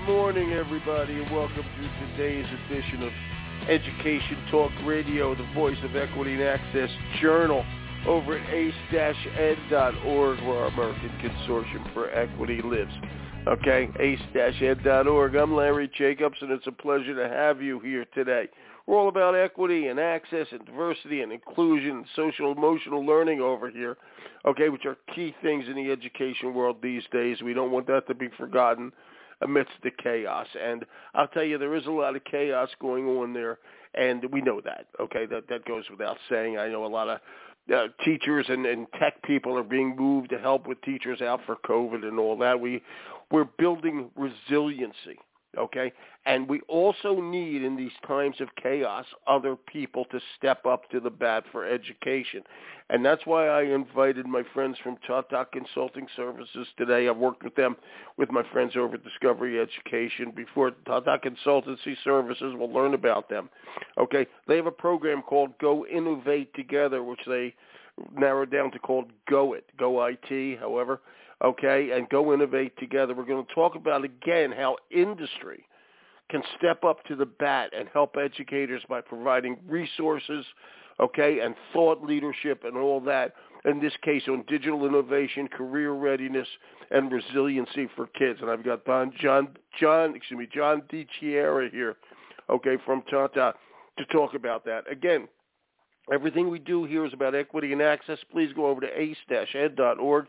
morning, everybody, and welcome to today's edition of Education Talk Radio, the voice of Equity and Access Journal, over at ace-ed.org, where our American Consortium for Equity lives. Okay, ace-ed.org. I'm Larry Jacobs, and it's a pleasure to have you here today. We're all about equity and access and diversity and inclusion and social-emotional learning over here, okay, which are key things in the education world these days. We don't want that to be forgotten amidst the chaos. And I'll tell you, there is a lot of chaos going on there, and we know that, okay? That goes without saying. I know a lot of teachers and tech people are being moved to help with teachers out for COVID and all that. We're building resiliency, okay? And we also need, in these times of chaos, other people to step up to the bat for education. And that's why I invited my friends from Tata Consulting Services today. I've worked with them, with my friends over at Discovery Education before. Tata Consultancy Services, we'll learn about them. Okay, they have a program called Go Innovate Together, which they narrowed down to called Go It, Go IT, however. Okay, and Go Innovate Together. We're going to talk about, again, how industry can step up to the bat and help educators by providing resources, okay, and thought leadership and all that, in this case on digital innovation, career readiness, and resiliency for kids. And I've got John DiChiera here, okay, from Tata to talk about that. Again, everything we do here is about equity and access. Please go over to ace-ed.org,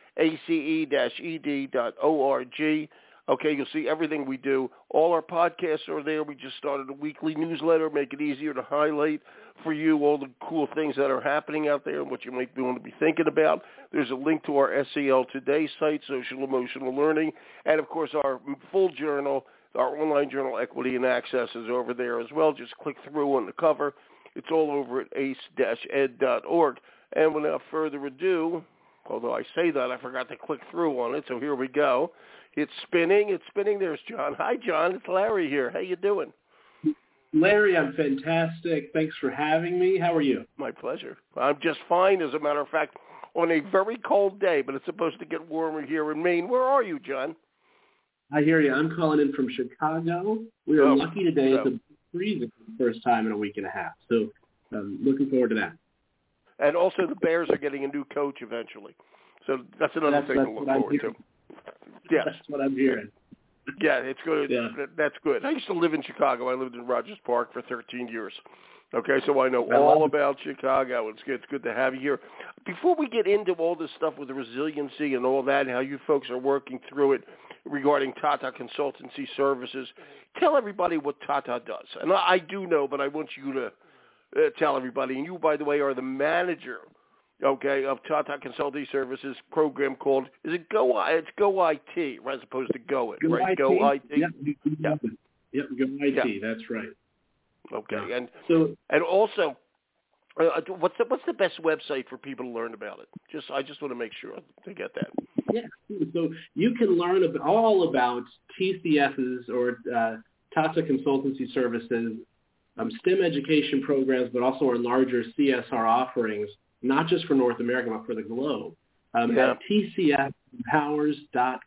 ace-ed.org. Okay, you'll see everything we do. All our podcasts are there. We just started a weekly newsletter, make it easier to highlight for you all the cool things that are happening out there and what you might want to be thinking about. There's a link to our SEL Today site, Social Emotional Learning, and, of course, our full journal, our online journal, Equity and Access, is over there as well. Just click through on the cover. It's all over at ace-ed.org. And without further ado, although I say that, I forgot to click through on it, so here we go. It's spinning. There's John. Hi, John. It's Larry here. How you doing? Larry, I'm fantastic. Thanks for having me. How are you? My pleasure. I'm just fine, as a matter of fact, on a very cold day, but it's supposed to get warmer here in Maine. Where are you, John? I hear you. I'm calling in from Chicago. We are lucky today. It's freezing for the first time in a week and a half, so looking forward to that. And also the Bears are getting a new coach eventually, so that's another thing to look forward to. Yes. That's what I'm hearing. Yeah, it's good. Yeah. That's good. I used to live in Chicago. I lived in Rogers Park for 13 years. Okay, so I know all about Chicago. It's good to have you here. Before we get into all this stuff with the resiliency and all that and how you folks are working through it regarding Tata Consultancy Services, tell everybody what Tata does. And I do know, but I want you to tell everybody. And you, by the way, are the manager, okay, of Tata Consulting Services program called, is it Go? It's Go IT, right, as opposed to Go It, right? IT? Go IT. Yep, Go IT. Yeah. That's right. Okay, Yeah. and also, what's the best website for people to learn about it? I just want to make sure to get that. Yeah, so you can learn all about TCS's or Tata Consultancy Services STEM education programs, but also our larger CSR offerings, not just for North America, but for the globe, at tcsempowers.com.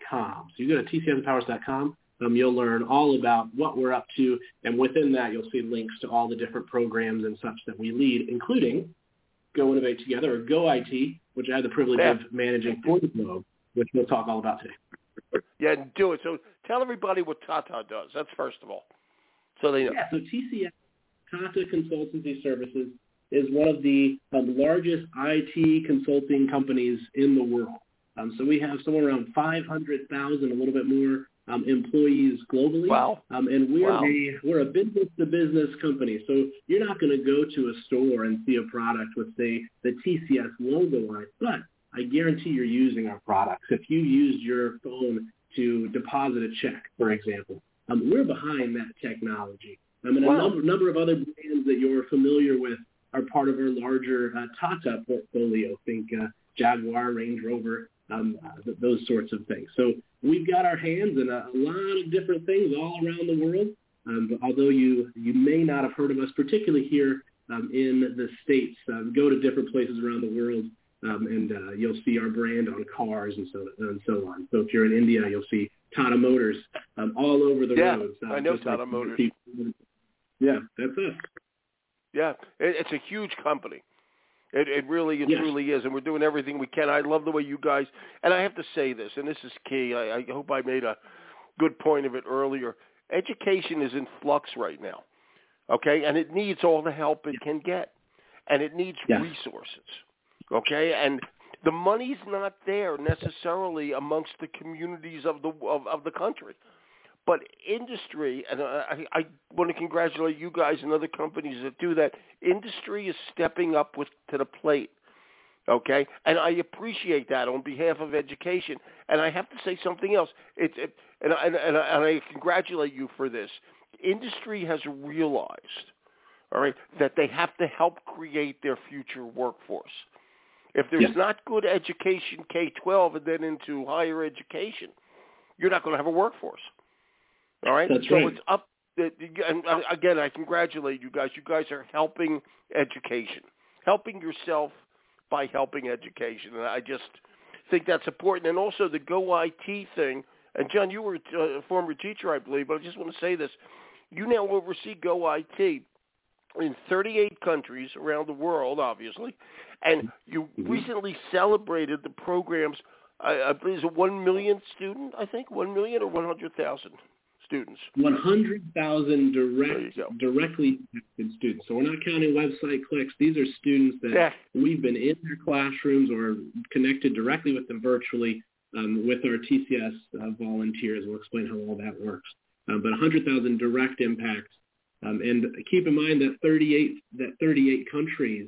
So you go to tcsempowers.com, you'll learn all about what we're up to, and within that you'll see links to all the different programs and such that we lead, including Go Innovate Together, or Go IT, which I had the privilege of managing for the globe, which we'll talk all about today. Yeah, do it. So tell everybody what Tata does. That's first of all, so they know. Yeah, so TCS, Tata Consultancy Services, is one of the largest IT consulting companies in the world. So we have somewhere around 500,000, a little bit more, employees globally. Wow. And we're a business-to-business company. So you're not going to go to a store and see a product with, say, the TCS logo on it, but I guarantee you're using our products. If you used your phone to deposit a check, for example, we're behind that technology. And a number of other brands that you're familiar with are part of our larger Tata portfolio. Think Jaguar, Range Rover, those sorts of things. So we've got our hands in a lot of different things all around the world. But although you may not have heard of us, particularly here in the States, go to different places around the world, and you'll see our brand on cars and so on. So if you're in India, you'll see Tata Motors, all over the roads. I know Tata Motors. Yeah, that's us. Yeah, it's a huge company. It really and truly is, and we're doing everything we can. I love the way you guys, and I have to say this, and this is key. I hope I made a good point of it earlier. Education is in flux right now, okay, and it needs all the help it can get, and it needs resources, okay, and the money's not there necessarily amongst the communities of the country. But industry, and I want to congratulate you guys and other companies that do that. Industry is stepping up to the plate, okay? And I appreciate that on behalf of education. And I have to say something else. And I congratulate you for this. Industry has realized, all right, that they have to help create their future workforce. If there's not good education, K-12, and then into higher education, you're not going to have a workforce. All right? That's so right. It's up. And again, I congratulate you guys. You guys are helping education, helping yourself by helping education. And I just think that's important. And also the Go IT thing. And, John, you were a former teacher, I believe, but I just want to say this. You now oversee Go IT in 38 countries around the world, obviously. And you recently celebrated the program's, I believe, it's a 1 million student, I think, 1 million or 100,000? Students. 100,000 directly impacted students. So we're not counting website clicks. These are students that we've been in their classrooms or connected directly with them virtually with our TCS volunteers. We'll explain how all that works. But 100,000 direct impacts. And keep in mind that 38 countries,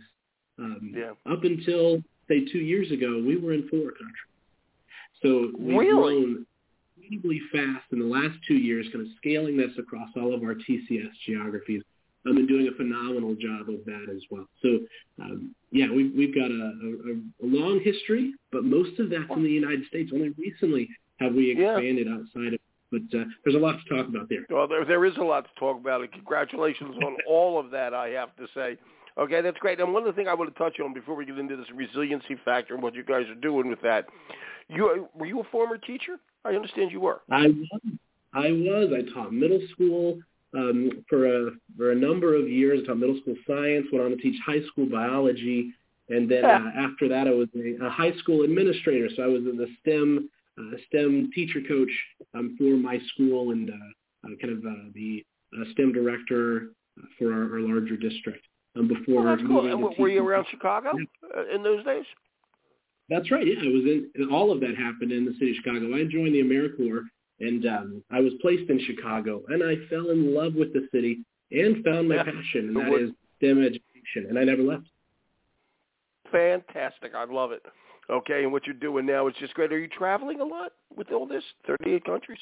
up until, say, 2 years ago, we were in 4 countries. So we've grown incredibly fast in the last 2 years, kind of scaling this across all of our TCS geographies, and doing a phenomenal job of that as well. So, we've got a long history, but most of that's in the United States. Only recently have we expanded outside of it. But there's a lot to talk about there. Well, there is a lot to talk about, and congratulations on all of that, I have to say. Okay, that's great. And one of the things I want to touch on before we get into this resiliency factor and what you guys are doing with that, were you a former teacher? I understand you were. I was. I taught middle school for a number of years. I taught middle school science, went on to teach high school biology, and then after that I was a high school administrator. So I was the STEM teacher coach for my school and the STEM director for our larger district. Before that's cool. And were you around Chicago in those days? That's right. Yeah, I was in. All of that happened in the city of Chicago. I joined the AmeriCorps, and I was placed in Chicago, and I fell in love with the city and found my passion, and that is STEM education, and I never left. Fantastic. I love it. Okay, and what you're doing now is just great. Are you traveling a lot with all this? 38 countries?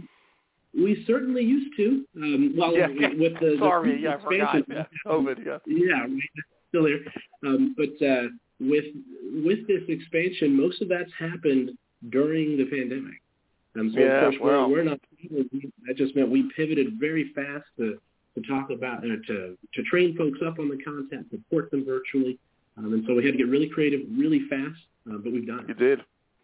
We certainly used to. With the sorry, I expansion. Forgot. COVID, still there. But with this expansion, most of that's happened during the pandemic. Of course, we're not. That just meant we pivoted very fast to talk about to train folks up on the content, support them virtually, and so we had to get really creative, really fast. But we've done it. You did.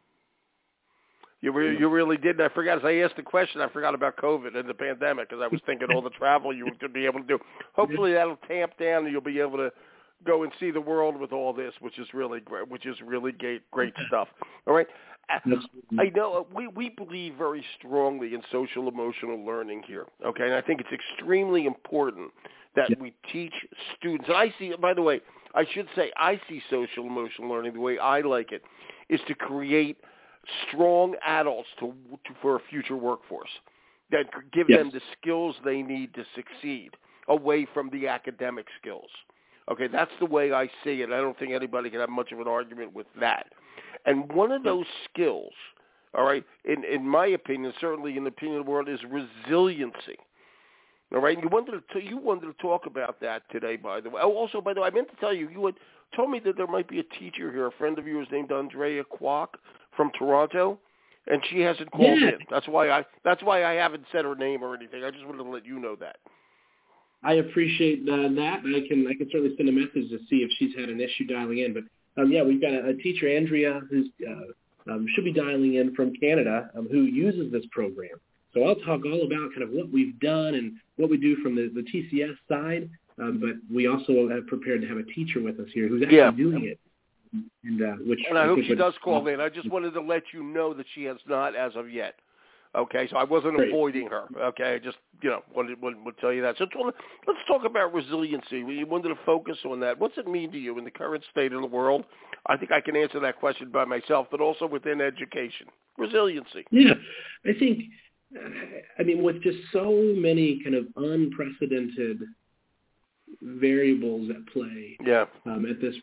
You really did. And I forgot, as I asked the question, I forgot about COVID and the pandemic because I was thinking all the travel you would be able to do. Hopefully that'll tamp down and you'll be able to go and see the world with all this, which is really great, great stuff. All right. I know we believe very strongly in social emotional learning here. Okay. And I think it's extremely important that we teach students. And I see, by the way, I should say I see social emotional learning the way I like it is to create strong adults for a future workforce that give them the skills they need to succeed away from the academic skills. Okay, that's the way I see it. I don't think anybody can have much of an argument with that. And one of those skills, all right, in my opinion, certainly in the opinion of the world, is resiliency. All right, you wanted to talk about that today, by the way. Oh, also, by the way, I meant to tell you, you had told me that there might be a teacher here, a friend of yours named Andrea Kwok from Toronto, and she hasn't called in. That's why I haven't said her name or anything. I just wanted to let you know that. I appreciate that. I can certainly send a message to see if she's had an issue dialing in. But we've got a teacher, Andrea, who's should be dialing in from Canada, who uses this program. So I'll talk all about kind of what we've done and what we do from the TCS side, but we also have prepared to have a teacher with us here who's actually doing it. And I hope she does call in. I just wanted to let you know that she has not as of yet. Okay, so I wasn't avoiding her. Okay, I just wanted to tell you that. So let's talk about resiliency. We wanted to focus on that. What's it mean to you in the current state of the world? I think I can answer that question by myself, but also within education. Resiliency. Yeah, I think. With just so many kind of unprecedented variables at play, at this,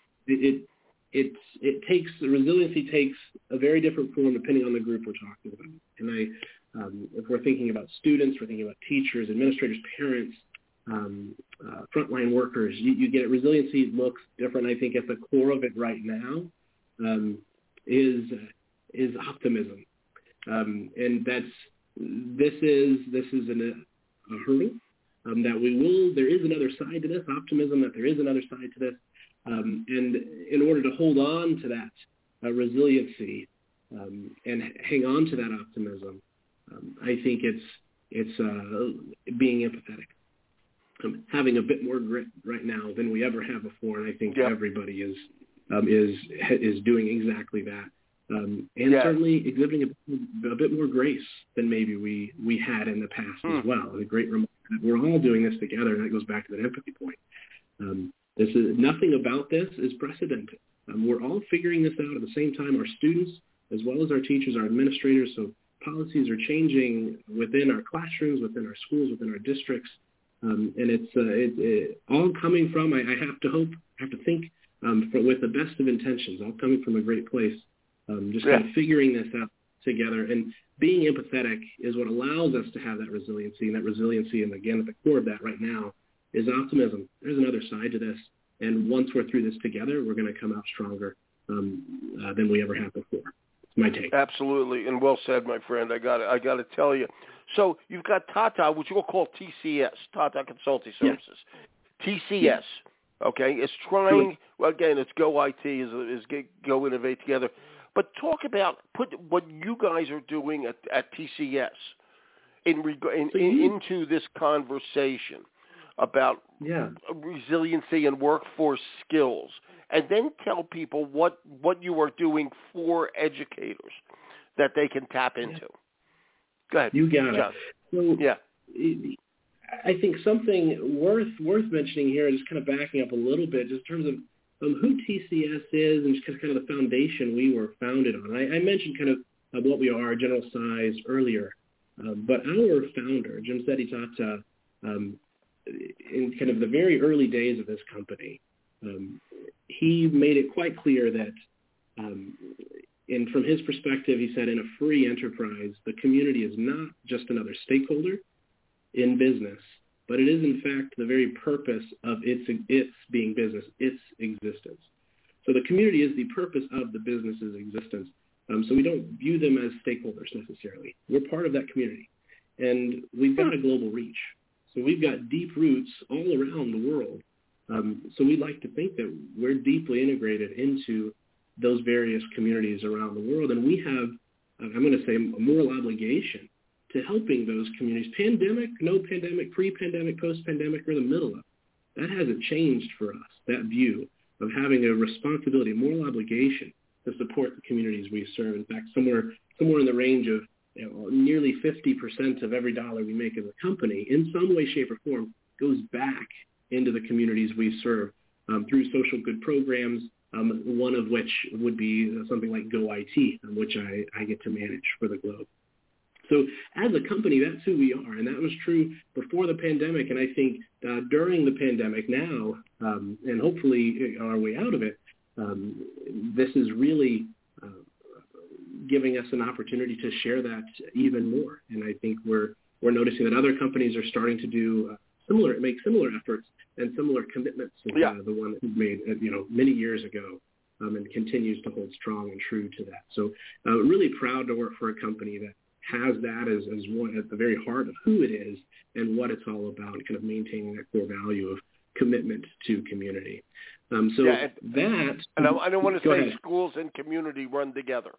resiliency takes a very different form depending on the group we're talking about. And if we're thinking about students, we're thinking about teachers, administrators, parents, frontline workers, you get it. Resiliency looks different. I think at the core of it right now is optimism, and this is a hurdle that there is another side to this optimism, that there is another side to this, and in order to hold on to that resiliency and hang on to that optimism, I think it's being empathetic, having a bit more grit right now than we ever have before, and I think everybody is doing exactly that. And certainly exhibiting a bit more grace than maybe we had in the past as well. A great reminder that we're all doing this together, and that goes back to that empathy point. This is nothing about this is precedented. We're all figuring this out at the same time. Our students, as well as our teachers, our administrators. So policies are changing within our classrooms, within our schools, within our districts, and it's all coming from. I have to think with the best of intentions, all coming from a great place. Kind of figuring this out together, and being empathetic is what allows us to have that resiliency. And that resiliency, and again, at the core of that right now, is optimism. There's another side to this, and once we're through this together, we're going to come out stronger than we ever have before. It's my take. Absolutely, and well said, my friend. I got to tell you. So you've got Tata, which we'll call TCS, Tata Consulting Services. TCS, okay, it's trying. Well, again, it's Go IT is Go Innovate Together. But talk about what you guys are doing at TCS into this conversation about resiliency and workforce skills, and then tell people what you are doing for educators that they can tap into. Go ahead. You got John. it. So, I think something worth mentioning here, just kind of backing up a little bit, just in terms of who TCS is and just kind of the foundation we were founded on. I mentioned kind of what we are, general size, earlier, but our founder, Jamsetty Tata, in kind of the very early days of this company, he made it quite clear that, and from his perspective, he said, in a free enterprise, the community is not just another stakeholder in business, but it is, in fact, the very purpose of its being business, its existence. So the community is the purpose of the business's existence. So we don't view them as stakeholders necessarily. We're part of that community. And we've got a global reach. So we've got deep roots all around the world. So we like to think that we're deeply integrated into those various communities around the world. And we have, I'm going to say, a moral obligation to helping those communities, pandemic, no pandemic, pre-pandemic, post-pandemic, or the middle of it. That hasn't changed for us, that view of having a responsibility, a moral obligation to support the communities we serve. In fact, somewhere in the range of nearly 50% of every dollar we make as a company, in some way, shape, or form, goes back into the communities we serve through social good programs, one of which would be something like Go IT, which I get to manage for the globe. So as a company, that's who we are, and that was true before the pandemic, and I think during the pandemic now, and hopefully our way out of it, this is really giving us an opportunity to share that even more. And I think we're noticing that other companies are starting to do make similar efforts and similar commitments to the one that we made many years ago, and continues to hold strong and true to that. So really proud to work for a company that has that as one at the very heart of who it is and what it's all about, and kind of maintaining that core value of commitment to community. I don't want to say schools and community run together.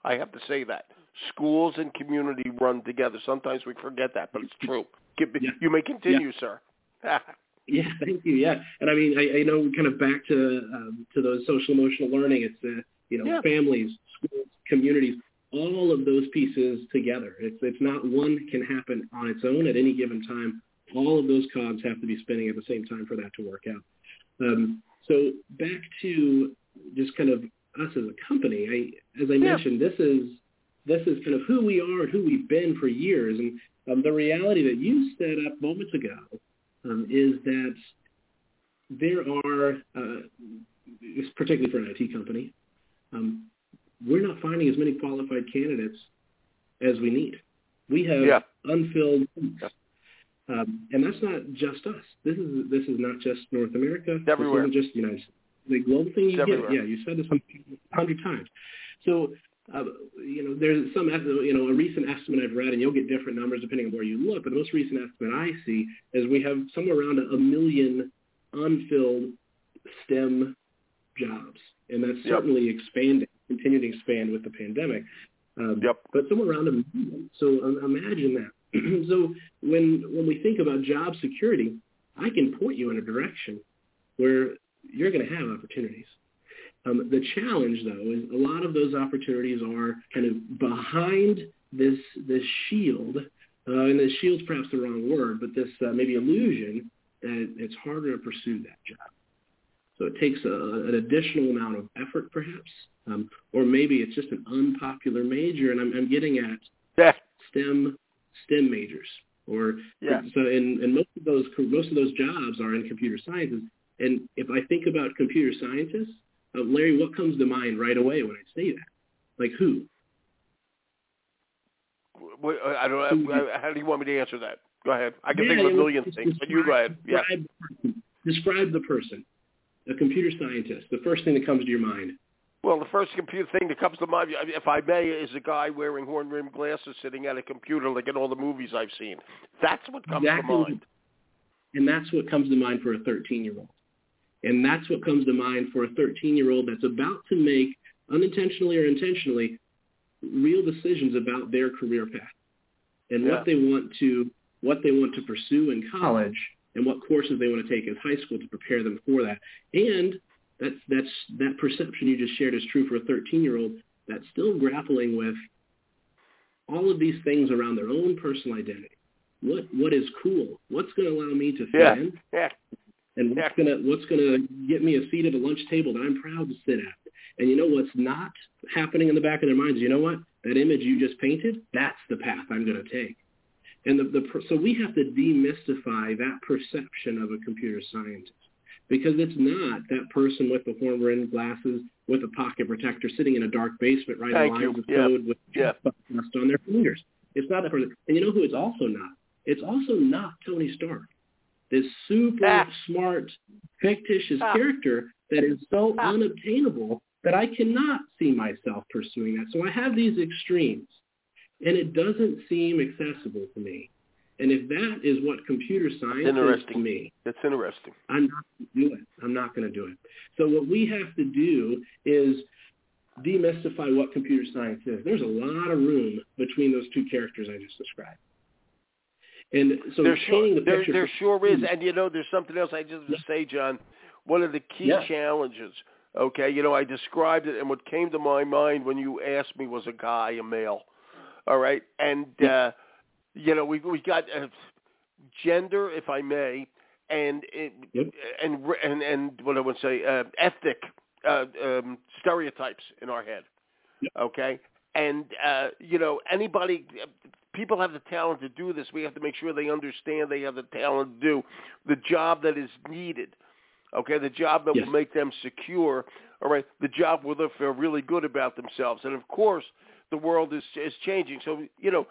I have to say that. Schools and community run together. Sometimes we forget that, but it's true. You may continue, sir. Yeah, thank you. Yeah, and I mean, I know kind of back to those social emotional learning. It's families, schools, communities, all of those pieces together. It's not one can happen on its own at any given time. All of those cogs have to be spinning at the same time for that to work out. So back to just kind of us as a company. As I mentioned, this is kind of who we are and who we've been for years. And the reality that you set up moments ago is that there are, particularly for an IT company, we're not finding as many qualified candidates as we need. We have unfilled seats. And that's not just us. This is not just North America. Everywhere. This isn't just the United States. The global thing you get. Everywhere. Yeah, you said this 100 times. So, there's some, a recent estimate I've read, and you'll get different numbers depending on where you look, but the most recent estimate I see is we have somewhere around 1 million unfilled STEM jobs. And that's certainly expanding, continuing to expand with the pandemic. But somewhere around 1 million. So imagine that. So when we think about job security, I can point you in a direction where you're going to have opportunities. The challenge, though, is a lot of those opportunities are kind of behind this shield, and the shield's perhaps the wrong word, but this maybe illusion that it's harder to pursue that job. So it takes an additional amount of effort, perhaps, or maybe it's just an unpopular major, and I'm getting at STEM majors, or so. And most of those jobs are in computer sciences. And if I think about computer scientists, Larry, what comes to mind right away when I say that? Like who? I don't know. How do you want me to answer that? Go ahead. I can think of a million things, but you go ahead. Describe the person, a computer scientist. The first thing that comes to your mind. Well, the first computer thing that comes to mind, if I may, is a guy wearing horn-rimmed glasses sitting at a computer like in all the movies I've seen. That's what comes to mind. And that's what comes to mind for a 13-year-old. And that's what comes to mind for a 13-year-old that's about to make, unintentionally or intentionally, real decisions about their career path and what they want to pursue in college and what courses they want to take in high school to prepare them for that. And that perception you just shared is true for a 13-year-old that's still grappling with all of these things around their own personal identity. What is cool? What's going to allow me to fit in? And what's gonna get me a seat at a lunch table that I'm proud to sit at? And you know what's not happening in the back of their minds? You know what? That image you just painted, that's the path I'm going to take. And so we have to demystify that perception of a computer scientist, because it's not that person with the horn-rimmed glasses with a pocket protector sitting in a dark basement writing lines of code with dust on their fingers. It's not that person. And you know who it's also not? It's also not Tony Stark, this super smart, fictitious character that is so unobtainable that I cannot see myself pursuing that. So I have these extremes, and it doesn't seem accessible to me. And if that is what computer science is to me, it's interesting. I'm not going to do it. I'm not going to do it. So what we have to do is demystify what computer science is. There's a lot of room between those two characters I just described. And so there sure is. And, there's something else I just want to say, John. One of the key challenges, I described it, and what came to my mind when you asked me was a male. All right? And, we got gender, if I may, and what I would say, ethnic stereotypes in our head. Okay? And, anybody... People have the talent to do this. We have to make sure they understand they have the talent to do the job that is needed, okay, the job that will make them secure, all right, the job where they'll feel really good about themselves. And, of course, the world is changing. So,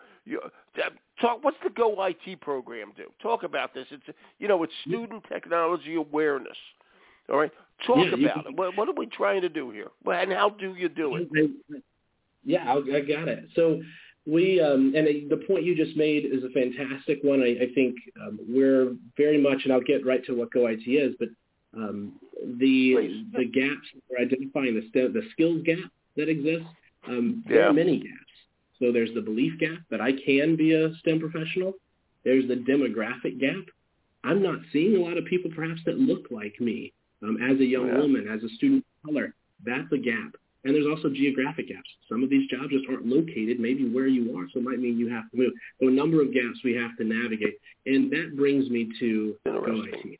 talk. What's the Go IT program do? Talk about this. It's student technology awareness, all right? Talk about it. What are we trying to do here? And how do you do it? Yeah, I got it. So we and the point you just made is a fantastic one. I think we're very much, and I'll get right to what Go IT is, but the gaps we're identifying, the skills gap that exists, There are many gaps. So there's the belief gap that I can be a STEM professional. There's the demographic gap. I'm not seeing a lot of people perhaps that look like me as a young woman, as a student of color. That's a gap. And there's also geographic gaps. Some of these jobs just aren't located maybe where you are, so it might mean you have to move. So a number of gaps we have to navigate. And that brings me to GoIT.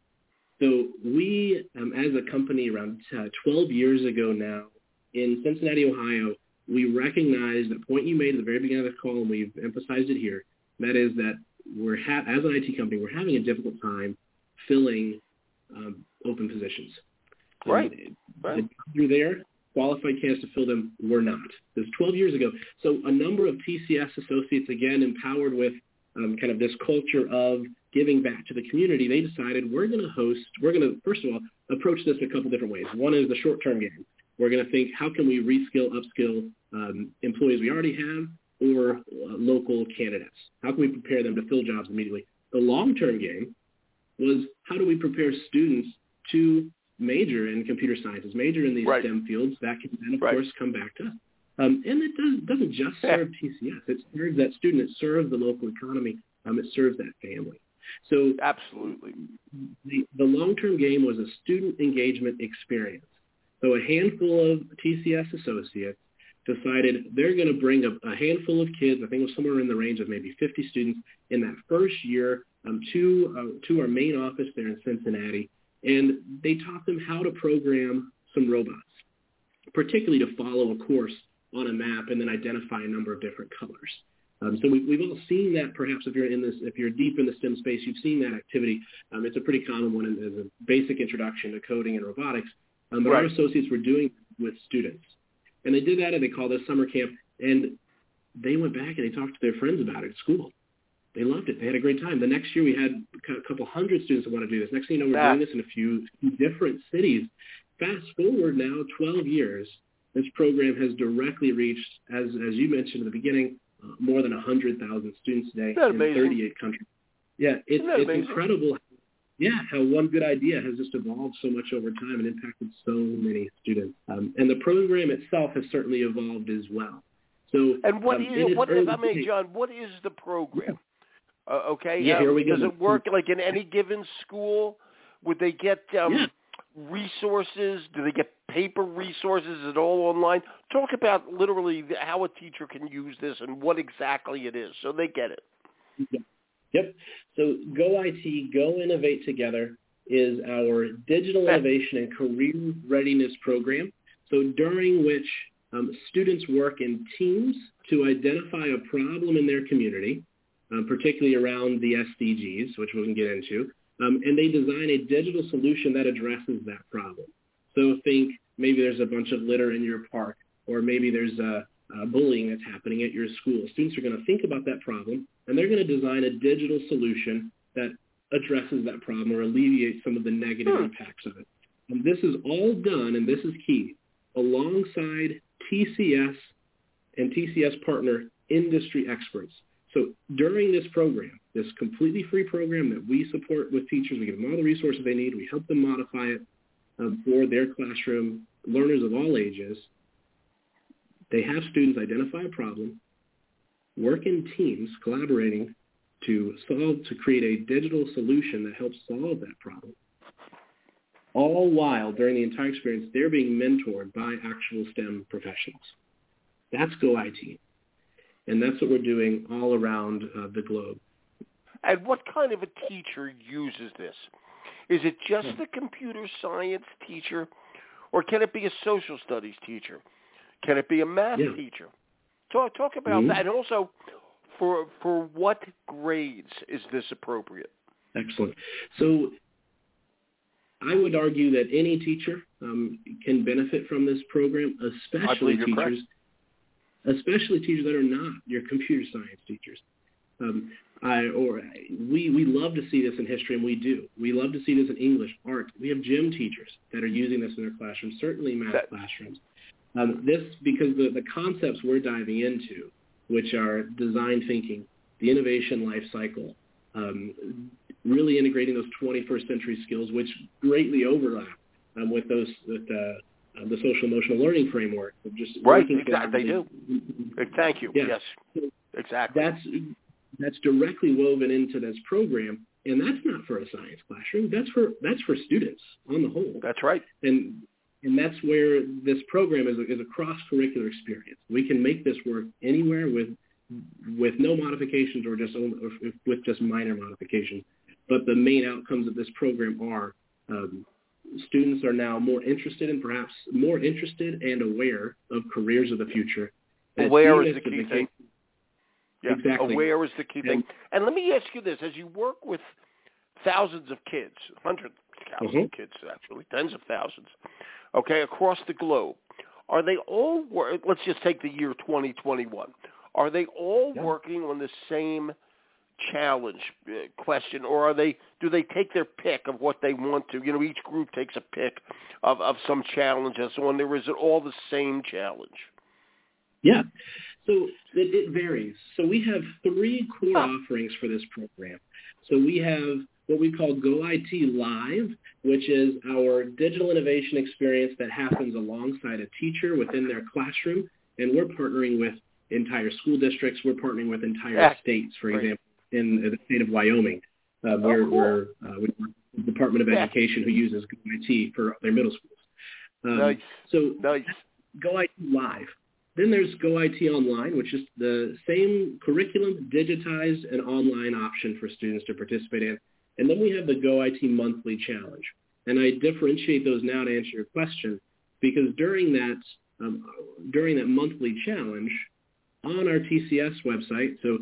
So we, as a company around 12 years ago now, in Cincinnati, Ohio, we recognized the point you made at the very beginning of the call, and we've emphasized it here, that is that as an IT company, we're having a difficult time filling open positions. Right. You're there. Qualified candidates to fill them were not. This was 12 years ago. So a number of TCS associates, again, empowered with kind of this culture of giving back to the community, they decided we're going to, first of all, approach this a couple different ways. One is the short-term game. We're going to think, how can we reskill, upskill employees we already have or local candidates? How can we prepare them to fill jobs immediately? The long-term game was, how do we prepare students to major in computer sciences, major in these STEM fields that can then, of course, come back to us. And it doesn't just serve TCS. It serves that student. It serves the local economy. It serves that family. So absolutely, the long-term game was a student engagement experience. So a handful of TCS associates decided they're going to bring a handful of kids, I think it was somewhere in the range of maybe 50 students in that first year to our main office there in Cincinnati. And they taught them how to program some robots, particularly to follow a course on a map and then identify a number of different colors. So we've all seen that. Perhaps if you're deep in the STEM space, you've seen that activity. It's a pretty common one as a basic introduction to coding and robotics. But our associates were doing it with students, and they did that, and they called it summer camp. And they went back and they talked to their friends about it at school. They loved it. They had a great time. The next year, we had a couple hundred students that want to do this. Next thing you know, we're doing this in a few different cities. Fast forward now 12 years, this program has directly reached, as you mentioned at the beginning, more than 100,000 students today in 38 countries. Yeah, it's incredible. Yeah, how one good idea has just evolved so much over time and impacted so many students. And the program itself has certainly evolved as well. So, and what if I may, John? What is the program? Okay. Yeah, here we go. Does it work like in any given school? Would they get resources? Do they get paper resources? Is it all online? Talk about literally how a teacher can use this and what exactly it is so they get it. Yep. So GoIT, Go Innovate Together, is our digital innovation and career readiness program. So during which students work in teams to identify a problem in their community, particularly around the SDGs, which we can get into, and they design a digital solution that addresses that problem. So think maybe there's a bunch of litter in your park, or maybe there's bullying that's happening at your school. Students are going to think about that problem, and they're going to design a digital solution that addresses that problem or alleviates some of the negative impacts of it. And this is all done, and this is key, alongside TCS and TCS partner industry experts. So during this program, this completely free program that we support with teachers, we give them all the resources they need, we help them modify it for their classroom, learners of all ages. They have students identify a problem, work in teams, collaborating to create a digital solution that helps solve that problem. All while, during the entire experience, they're being mentored by actual STEM professionals. That's GoIT. And that's what we're doing all around the globe. And what kind of a teacher uses this? Is it just the computer science teacher, or can it be a social studies teacher? Can it be a math teacher? Talk about that. And also, for what grades is this appropriate? Excellent. So I would argue that any teacher can benefit from this program, especially teachers that are not your computer science teachers. We love to see this in history, and we do. We love to see this in English, art. We have gym teachers that are using this in their classrooms, certainly math classrooms. Because the concepts we're diving into, which are design thinking, the innovation life cycle, really integrating those 21st century skills, which greatly overlap with the social emotional learning framework. Just right, exactly. They do. Thank you. Yeah. Yes, exactly. That's directly woven into this program, and that's not for a science classroom. That's for students on the whole. That's right. And that's where this program is a cross-curricular experience. We can make this work anywhere with no modifications or with just minor modifications. But the main outcomes of this program are students are now more interested and aware of careers of the future. Aware is the key thing. Yeah, exactly. Aware is the key thing. And let me ask you this: as you work with thousands of kids, hundreds of thousands of kids, actually, tens of thousands, okay, across the globe, are they all? Let's just take the year 2021. Are they all working on the same challenge question, or do they take their pick of what they want to? Each group takes a pick of some challenge and so on. Or is it all the same challenge? Yeah. So it varies. So we have 3 core offerings for this program. So we have what we call GoIT Live, which is our digital innovation experience that happens alongside a teacher within their classroom, and we're partnering with entire school districts. We're partnering with entire states, for example, in the state of Wyoming, where we work with the Department of Education who uses GoIT for their middle schools. Nice. So nice. GoIT Live. Then there's GoIT Online, which is the same curriculum, digitized and online option for students to participate in. And then we have the GoIT Monthly Challenge. And I differentiate those now to answer your question, because during that monthly challenge, on our TCS website, so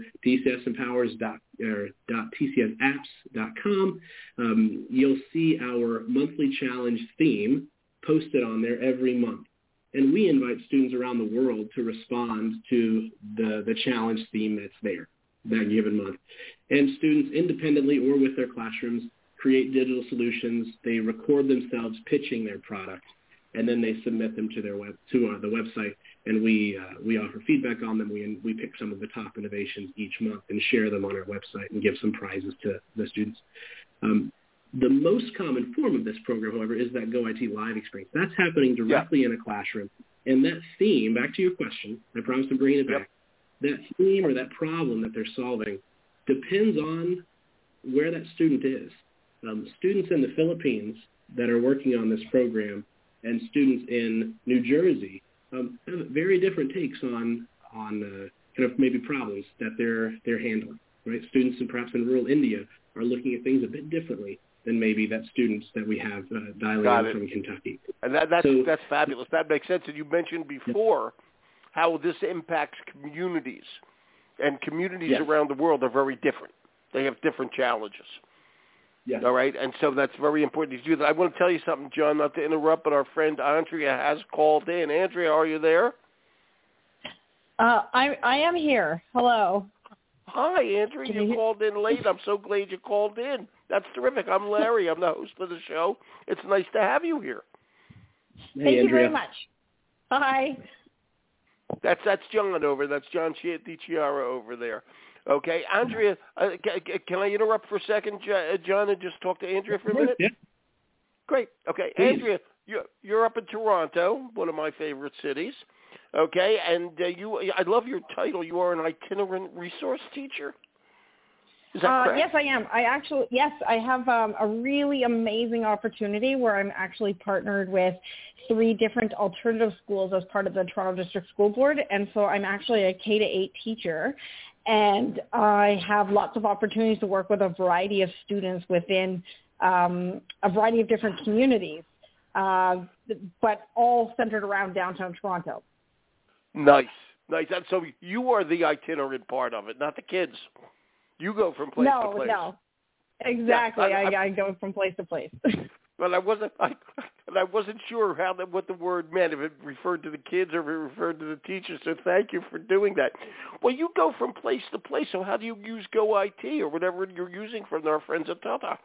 tcsempowers.tcsapps.com, you'll see our monthly challenge theme posted on there every month. And we invite students around the world to respond to the challenge theme that's there that given month. And students independently or with their classrooms create digital solutions. They record themselves pitching their product, and then they submit them to the website. And we offer feedback on them. We pick some of the top innovations each month and share them on our website and give some prizes to the students. The most common form of this program, however, is that GoIT Live experience. That's happening directly in a classroom. And that theme, back to your question, I promise to bring it back, that theme or that problem that they're solving depends on where that student is. Students in the Philippines that are working on this program and students in New Jersey have very different takes on kind of maybe problems that they're handling. Right? Students perhaps in rural India are looking at things a bit differently than maybe that students that we have dialing in from Kentucky. And that's fabulous. That makes sense. And you mentioned before how this impacts communities. And communities around the world are very different. They have different challenges. Yes. All right? And so that's very important to do that. I want to tell you something, John, not to interrupt, but our friend Andrea has called in. Andrea, are you there? I am here. Hello. Hi, Andrea. You called in late. I'm so glad you called in. That's terrific. I'm Larry. I'm the host of the show. It's nice to have you here. Hey, Thank Andrea. you very much. Hi. That's John over. That's John DiChiara over there. Okay, Andrea, can I interrupt for a second, John, and just talk to Andrea for a minute? Yeah. Great. Okay, Please. Andrea, you're up in Toronto, one of my favorite cities. Okay, and I love your title. You are an itinerant resource teacher. Is that correct? Yes, I am. I have a really amazing opportunity where I'm actually partnered with 3 different alternative schools as part of the Toronto District School Board. And so I'm actually a K-8 teacher. And I have lots of opportunities to work with a variety of students within a variety of different communities, but all centered around downtown Toronto. Nice. And so you are the itinerant part of it, not the kids. You go from place to place. No, exactly. Yeah, I go from place to place. But I wasn't sure what the word meant, if it referred to the kids or if it referred to the teachers. So thank you for doing that. Well, you go from place to place. So how do you use GoIT or whatever you're using from our friends at Tata?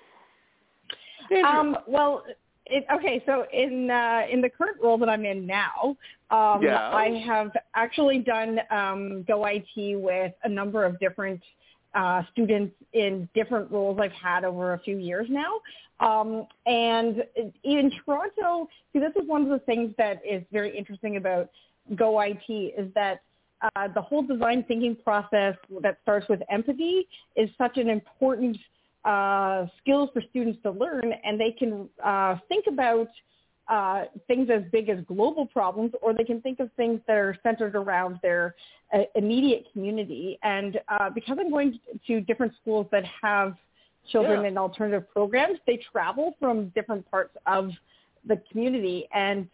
So in the current role that I'm in now, I have actually done GoIT with a number of different students in different roles I've had over a few years now. And in Toronto, see, this is one of the things that is very interesting about Go IT is that the whole design thinking process that starts with empathy is such an important skill for students to learn, and they can think about things as big as global problems, or they can think of things that are centered around their immediate community. And because I'm going to different schools that have children in alternative programs, they travel from different parts of the community. And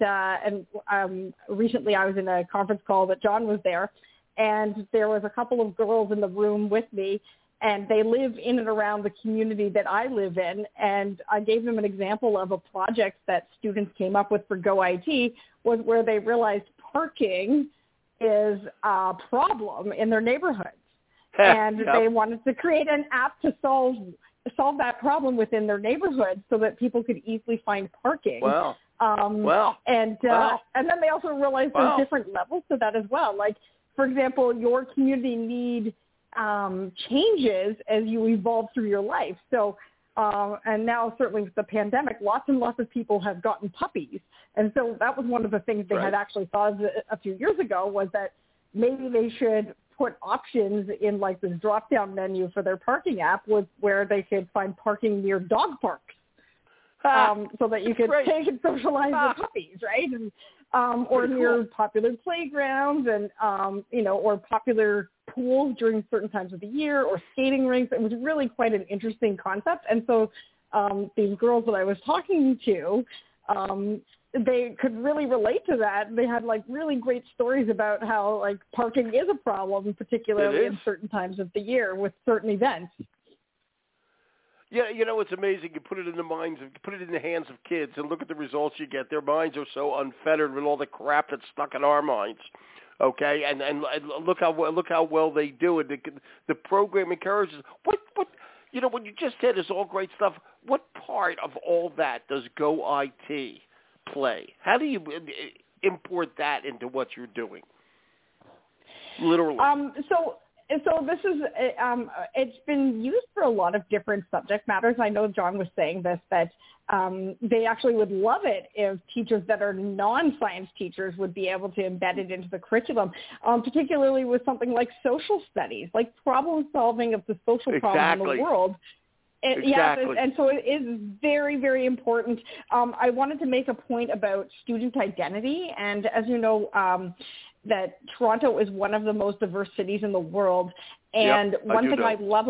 recently I was in a conference call that John was there, and there was a couple of girls in the room with me, and they live in and around the community that I live in. And I gave them an example of a project that students came up with for Go IT, was where they realized parking is a problem in their neighborhoods. And they wanted to create an app to solve that problem within their neighborhood so that people could easily find parking. Wow. And then they also realized there's different levels to that as well. Like, for example, your community need changes as you evolve through your life. So, and now certainly with the pandemic, lots and lots of people have gotten puppies. And so that was one of the things they had actually thought of a few years ago, was that maybe they should put options in like this drop-down menu for their parking app where they could find parking near dog parks. So that you could take and socialize with puppies, right? And, or near popular playgrounds and, or popular pools during certain times of the year, or skating rinks. It was really quite an interesting concept. And so these girls that I was talking to, they could really relate to that. They had like really great stories about how like parking is a problem, particularly in certain times of the year with certain events. Yeah, it's amazing. You put it in the hands of kids, and look at the results you get. Their minds are so unfettered with all the crap that's stuck in our minds. Okay, and look how well they do it. The program encourages what what you just said is all great stuff. What part of all that does Go IT play? How do you import that into what you're doing? Literally. So this is, it's been used for a lot of different subject matters. I know John was saying this, that they actually would love it if teachers that are non-science teachers would be able to embed it into the curriculum, particularly with something like social studies, like problem solving of the social problems in the world. Yes, and so it is very, very important. I wanted to make a point about student identity, and as you know, that Toronto is one of the most diverse cities in the world. And one of the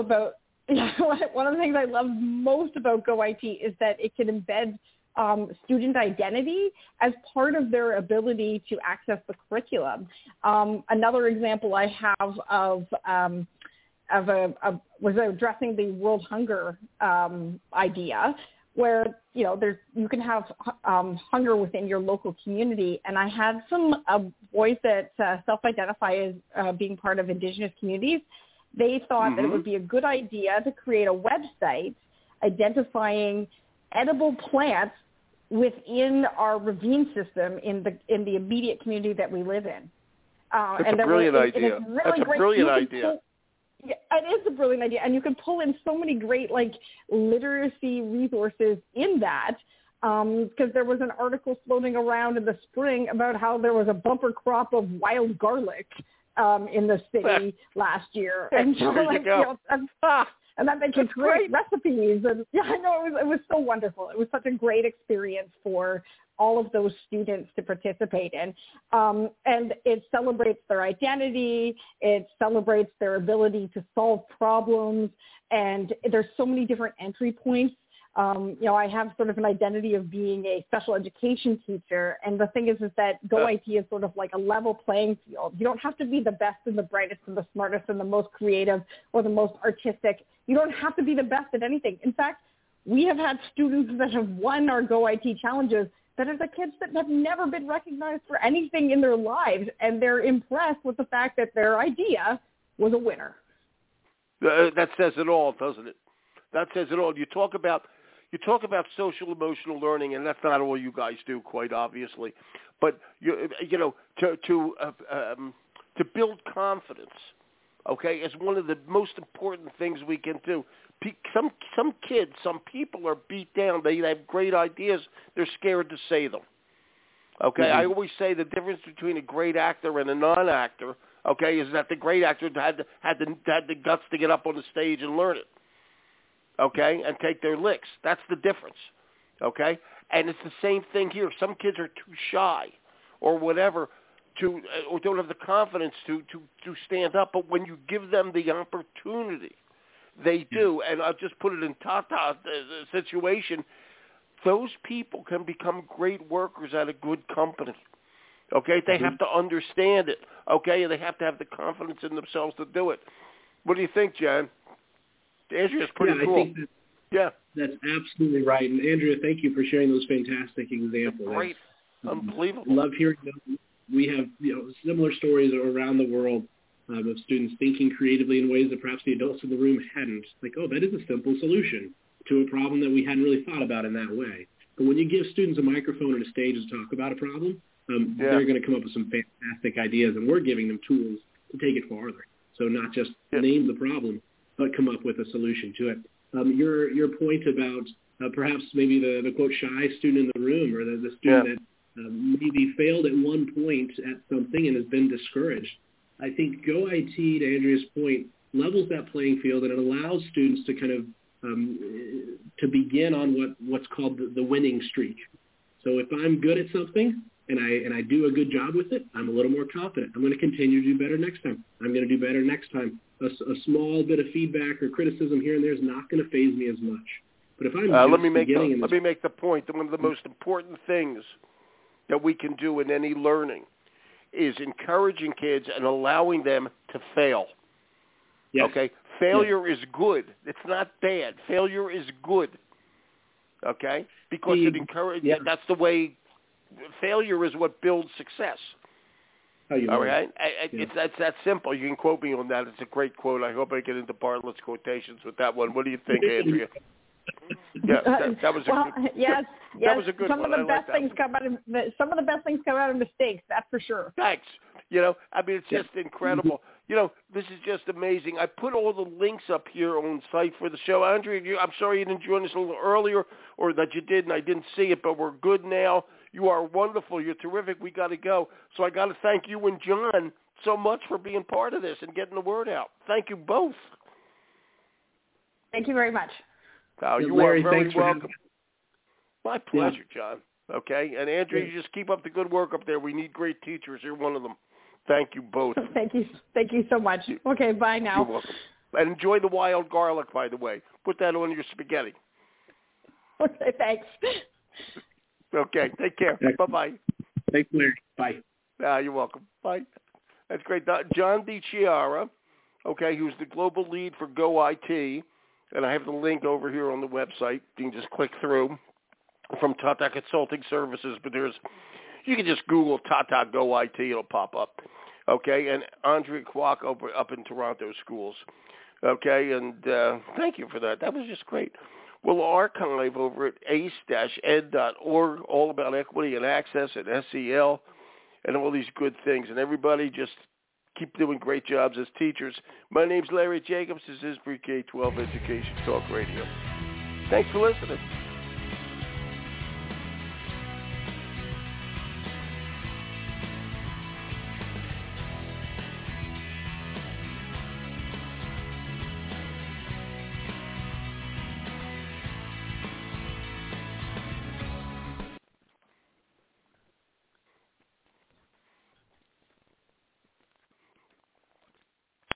things I love most about Go IT is that it can embed student identity as part of their ability to access the curriculum. Another example I have was addressing the world hunger idea, where you can have hunger within your local community. And I had some boys that self-identify as being part of Indigenous communities. They thought that it would be a good idea to create a website identifying edible plants within our ravine system in the immediate community that we live in. That's a brilliant idea. That's a brilliant idea. Yeah, it is a brilliant idea, and you can pull in so many great literacy resources in that, because there was an article floating around in the spring about how there was a bumper crop of wild garlic in the city last year, and so and then they could create recipes, and I know it was so wonderful. It was such a great experience for all of those students to participate in. And it celebrates their identity. It celebrates their ability to solve problems. And there's so many different entry points. I have sort of an identity of being a special education teacher. And the thing is that Go IT is sort of like a level playing field. You don't have to be the best and the brightest and the smartest and the most creative or the most artistic. You don't have to be the best at anything. In fact, we have had students that have won our Go IT challenges that are the kids that have never been recognized for anything in their lives, and they're impressed with the fact that their idea was a winner. That says it all, doesn't it? That says it all. You talk about social emotional learning, and that's not all you guys do, quite obviously. But to build confidence, okay, is one of the most important things we can do. Some kids, some people are beat down. They have great ideas. They're scared to say them. Okay, I always say the difference between a great actor and a non-actor, okay, is that the great actor had the guts to get up on the stage and learn it, okay, and take their licks. That's the difference, okay? And it's the same thing here. Some kids are too shy or whatever or don't have the confidence to stand up, but when you give them the opportunity, they do. And I'll just put it in Tata's situation. Those people can become great workers at a good company. Okay, they have to understand it. Okay, and they have to have the confidence in themselves to do it. What do you think, John? Andrea's pretty cool. I think that's absolutely right. And Andrea, thank you for sharing those fantastic examples. Great, unbelievable. Love hearing them. We have similar stories around the world of students thinking creatively in ways that perhaps the adults in the room hadn't. Like, oh, that is a simple solution to a problem that we hadn't really thought about in that way. But when you give students a microphone and a stage to talk about a problem, they're going to come up with some fantastic ideas, and we're giving them tools to take it farther. So not just name the problem, but come up with a solution to it. Your point about perhaps maybe the quote shy student in the room, or the student that maybe failed at one point at something and has been discouraged. I think GoIT, to Andrea's point, levels that playing field, and it allows students to kind of to begin on what's called the winning streak. So if I'm good at something and I do a good job with it, I'm a little more confident. I'm going to continue to do better next time. I'm going to do better next time. A small bit of feedback or criticism here and there is not going to faze me as much. But if I'm let me make the point that one of the most important things that we can do in any learning is encouraging kids and allowing them to fail. Yes. Okay? Failure is good. It's not bad. Failure is good. Okay? Because it encourages. Yeah. That's the way. Failure is what builds success. All right? That's that simple. You can quote me on that. It's a great quote. I hope I get into Bartlett's quotations with that one. What do you think, Andrea? That was yes. That was a good some one. Of the best things come out of mistakes. That's for sure. Thanks. It's just incredible. This is just amazing. I put all the links up here on site for the show. Andrea, I'm sorry you didn't join us a little earlier, or that you did and I didn't see it, but we're good now. You are wonderful. You're terrific. We got to go. So I got to thank you and John so much for being part of this and getting the word out. Thank you both. Thank you very much. You Larry, are very welcome. My pleasure, John. Okay? And Andrea, you just keep up the good work up there. We need great teachers. You're one of them. Thank you both. Thank you so much. Okay, bye now. You're welcome. And enjoy the wild garlic, by the way. Put that on your spaghetti. Okay, thanks. Okay, take care. Bye-bye. Thanks, Larry. Bye. You're welcome. Bye. That's great. John DiChiara, okay, who's the global lead for GoIT, and I have the link over here on the website. You can just click through from Tata Consulting Services, but you can just Google Tata GoIT, it'll pop up. Okay, and Andrea Kwok up in Toronto schools. Okay, and thank you for that. That was just great. We'll archive over at ace-ed.org, all about equity and access and SEL and all these good things. And everybody just keep doing great jobs as teachers. My name's Larry Jacobs. This is Pre-K-12 Education Talk Radio. Thanks for listening.